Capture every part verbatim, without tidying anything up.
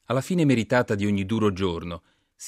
Alla fine meritata di ogni duro giorno.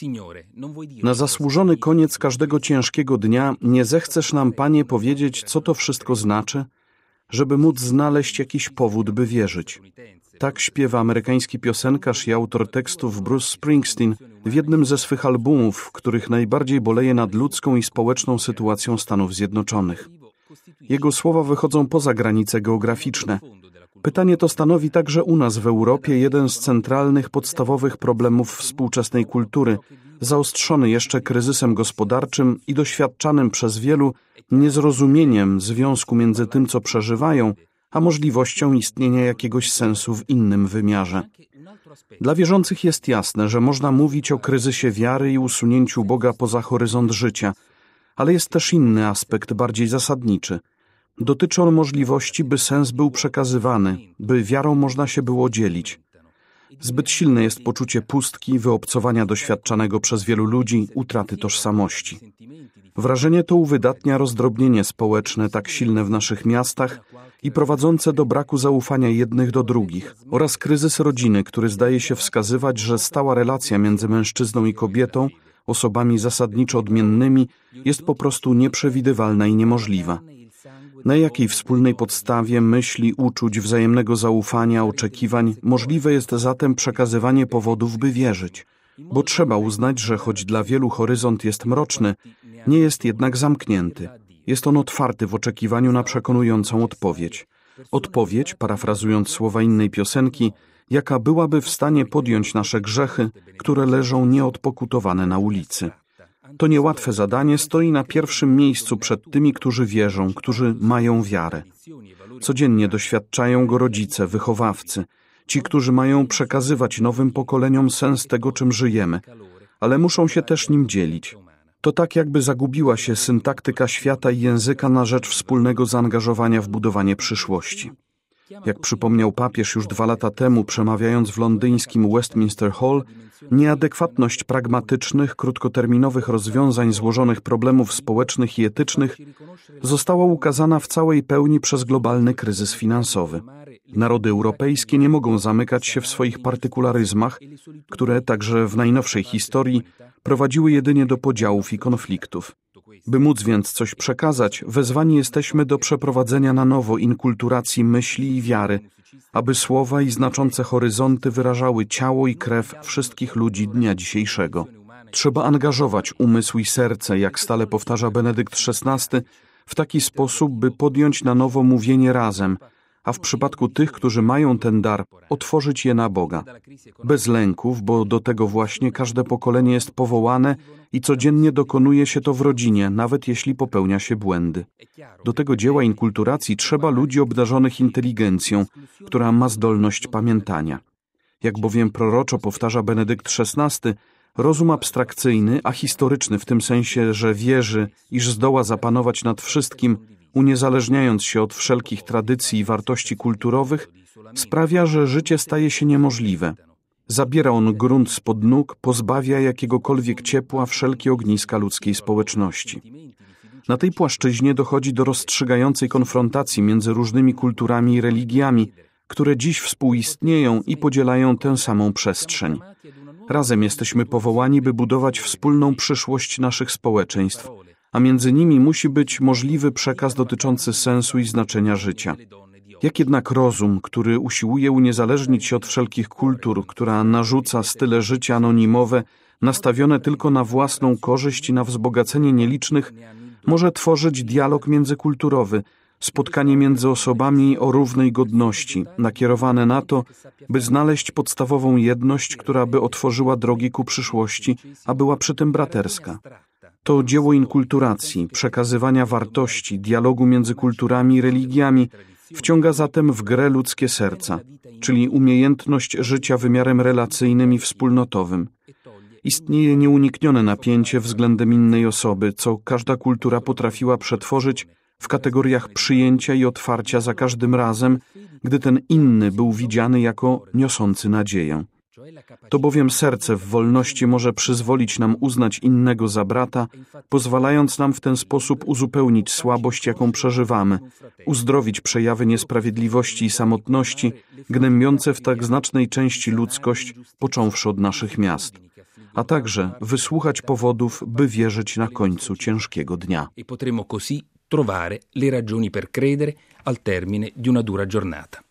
Na zasłużony koniec każdego ciężkiego dnia nie zechcesz nam, Panie, powiedzieć, co to wszystko znaczy, żeby móc znaleźć jakiś powód, by wierzyć. Tak śpiewa amerykański piosenkarz i autor tekstów Bruce Springsteen w jednym ze swych albumów, w których najbardziej boleje nad ludzką i społeczną sytuacją Stanów Zjednoczonych. Jego słowa wychodzą poza granice geograficzne. Pytanie to stanowi także u nas w Europie jeden z centralnych, podstawowych problemów współczesnej kultury, zaostrzony jeszcze kryzysem gospodarczym i doświadczanym przez wielu niezrozumieniem związku między tym, co przeżywają, a możliwością istnienia jakiegoś sensu w innym wymiarze. Dla wierzących jest jasne, że można mówić o kryzysie wiary i usunięciu Boga poza horyzont życia, ale jest też inny aspekt, bardziej zasadniczy. Dotyczy on możliwości, by sens był przekazywany, by wiarą można się było dzielić. Zbyt silne jest poczucie pustki, wyobcowania doświadczanego przez wielu ludzi, utraty tożsamości. Wrażenie to uwydatnia rozdrobnienie społeczne tak silne w naszych miastach i prowadzące do braku zaufania jednych do drugich oraz kryzys rodziny, który zdaje się wskazywać, że stała relacja między mężczyzną i kobietą, osobami zasadniczo odmiennymi, jest po prostu nieprzewidywalna i niemożliwa. Na jakiej wspólnej podstawie myśli, uczuć, wzajemnego zaufania, oczekiwań możliwe jest zatem przekazywanie powodów, by wierzyć? Bo trzeba uznać, że choć dla wielu horyzont jest mroczny, nie jest jednak zamknięty. Jest on otwarty w oczekiwaniu na przekonującą odpowiedź. Odpowiedź, parafrazując słowa innej piosenki, jaka byłaby w stanie podjąć nasze grzechy, które leżą nieodpokutowane na ulicy. To niełatwe zadanie stoi na pierwszym miejscu przed tymi, którzy wierzą, którzy mają wiarę. Codziennie doświadczają go rodzice, wychowawcy, ci, którzy mają przekazywać nowym pokoleniom sens tego, czym żyjemy, ale muszą się też nim dzielić. To tak, jakby zagubiła się syntaktyka świata i języka na rzecz wspólnego zaangażowania w budowanie przyszłości. Jak przypomniał papież już dwa lata temu, przemawiając w londyńskim Westminster Hall, nieadekwatność pragmatycznych, krótkoterminowych rozwiązań złożonych problemów społecznych i etycznych została ukazana w całej pełni przez globalny kryzys finansowy. Narody europejskie nie mogą zamykać się w swoich partykularyzmach, które także w najnowszej historii prowadziły jedynie do podziałów i konfliktów. By móc więc coś przekazać, wezwani jesteśmy do przeprowadzenia na nowo inkulturacji myśli i wiary, aby słowa i znaczące horyzonty wyrażały ciało i krew wszystkich ludzi dnia dzisiejszego. Trzeba angażować umysł i serce, jak stale powtarza Benedykt szesnasty, w taki sposób, by podjąć na nowo mówienie razem, a w przypadku tych, którzy mają ten dar, otworzyć je na Boga. Bez lęków, bo do tego właśnie każde pokolenie jest powołane i codziennie dokonuje się to w rodzinie, nawet jeśli popełnia się błędy. Do tego dzieła inkulturacji trzeba ludzi obdarzonych inteligencją, która ma zdolność pamiętania. Jak bowiem proroczo powtarza Benedykt szesnasty, rozum abstrakcyjny, a historyczny w tym sensie, że wierzy, iż zdoła zapanować nad wszystkim, uniezależniając się od wszelkich tradycji i wartości kulturowych, sprawia, że życie staje się niemożliwe. Zabiera on grunt spod nóg, pozbawia jakiegokolwiek ciepła wszelkie ogniska ludzkiej społeczności. Na tej płaszczyźnie dochodzi do rozstrzygającej konfrontacji między różnymi kulturami i religiami, które dziś współistnieją i podzielają tę samą przestrzeń. Razem jesteśmy powołani, by budować wspólną przyszłość naszych społeczeństw, a między nimi musi być możliwy przekaz dotyczący sensu i znaczenia życia. Jak jednak rozum, który usiłuje uniezależnić się od wszelkich kultur, która narzuca style życia anonimowe, nastawione tylko na własną korzyść i na wzbogacenie nielicznych, może tworzyć dialog międzykulturowy, spotkanie między osobami o równej godności, nakierowane na to, by znaleźć podstawową jedność, która by otworzyła drogi ku przyszłości, a była przy tym braterska. To dzieło inkulturacji, przekazywania wartości, dialogu między kulturami i religiami wciąga zatem w grę ludzkie serca, czyli umiejętność życia wymiarem relacyjnym i wspólnotowym. Istnieje nieuniknione napięcie względem innej osoby, co każda kultura potrafiła przetworzyć w kategoriach przyjęcia i otwarcia za każdym razem, gdy ten inny był widziany jako niosący nadzieję. To bowiem serce w wolności może przyzwolić nam uznać innego za brata, pozwalając nam w ten sposób uzupełnić słabość, jaką przeżywamy, uzdrowić przejawy niesprawiedliwości i samotności, gnębiące w tak znacznej części ludzkość, począwszy od naszych miast, a także wysłuchać powodów, by wierzyć na końcu ciężkiego dnia. E potremo così trovare le ragioni per credere al termine di una dura giornata.